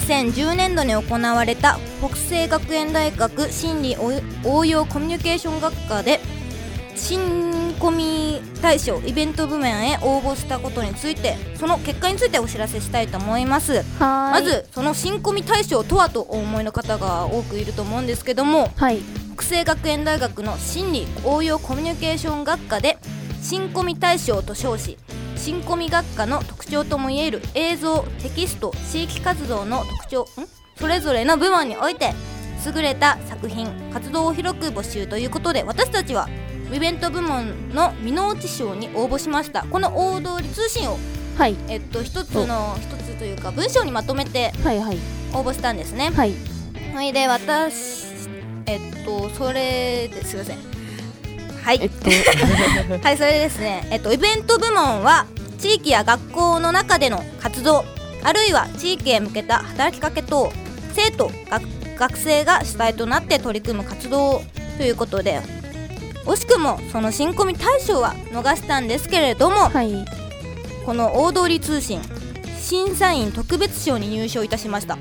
2010年度に行われた北星学園大学心理応用コミュニケーション学科で新コミ大賞イベント部門へ応募したことについて、その結果についてお知らせしたいと思います。まずその新コミ大賞とはとお思いの方が多くいると思うんですけども、 はい、 北星学園大学の心理応用コミュニケーション学科で新コミ大賞と称し、新コミ学科の特徴ともいえる映像、テキスト、地域活動の特徴それぞれの部門において優れた作品活動を広く募集ということで、私たちはイベント部門の箕内賞に応募しました。この大通り通信を、 はい、 一つというか文章にまとめて応募したんですね。 はい、 それで私それですいませんはい、はい、それですね、イベント部門は地域や学校の中での活動、あるいは地域へ向けた働きかけ等、生徒学生が主体となって取り組む活動ということで、惜しくもその新コミ大賞は逃したんですけれども、 はい、 この大通り通信審査員特別賞に入賞いたしました。 はい、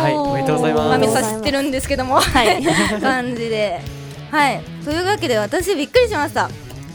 おめでとうございます。 まみさ知ってるんですけども、はい、感じで、はい、というわけで私びっくりしました。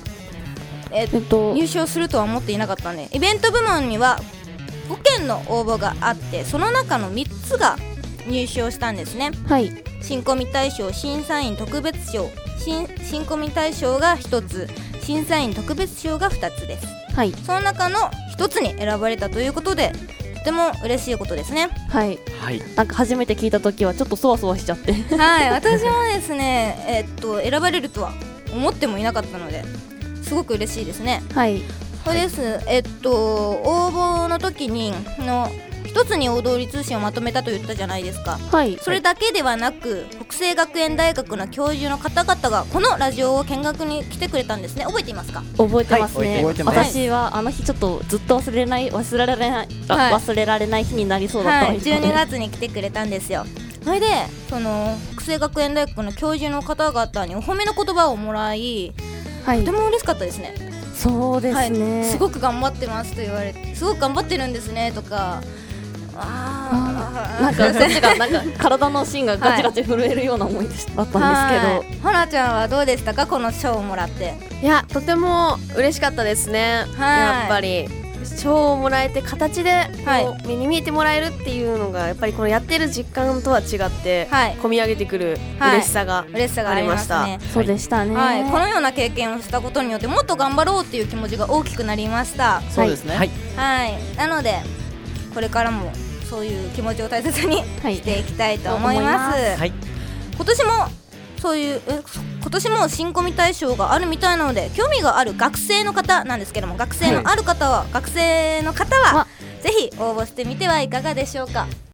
入賞するとは思っていなかったんで、イベント部門には5件の応募があって、その中の3つが入賞したんですね。 はい、 新コミ大賞審査員特別賞、新コミ大賞が1つ、審査員特別賞が2つです。 はい、 その中の1つに選ばれたということで、とても嬉しいことですね。 はい、はい、なんか初めて聞いた時はちょっとそわそわしちゃってはい、私もですね、選ばれるとは思ってもいなかったのですごく嬉しいですね。 はい、 そうです。応募の時に一つに大通り通信をまとめたと言ったじゃないですか。 はい、 それだけではなく、北星学園大学の教授の方々がこのラジオを見学に来てくれたんですね。覚えていますか？ 覚えてますね。 覚えてます。 私はあの日ちょっとずっと忘れられない日になりそうだったんです、 はい、12月に来てくれたんですよ。それでその北星学園大学の教授の方々にお褒めの言葉をもらい、 はい、 とても嬉しかったですね。 そうですね、 はい、すごく頑張ってますと言われて、すごく頑張ってるんですねとか、 なんかそっちがなんか体の芯がガチガチ震えるような思いだったんですけど、 はなちゃんはどうでしたか、この賞をもらって。 いや、とても嬉しかったですね。やっぱり賞をもらえて形で目に見えてもらえるっていうのが、やっぱりこのやってる実感とは違って、込み上げてくる嬉しさがありました。 そうでしたね、 はい、このような経験をしたことによってもっと頑張ろうっていう気持ちが大きくなりました。 そうですね、 はい、はい、なのでこれからもそういう気持ちを大切にしていきたいと思います。はい、今年も新コミ大賞があるみたいなので、興味がある学生の方なんですけども、学生の方はぜひ応募してみてはいかがでしょうか。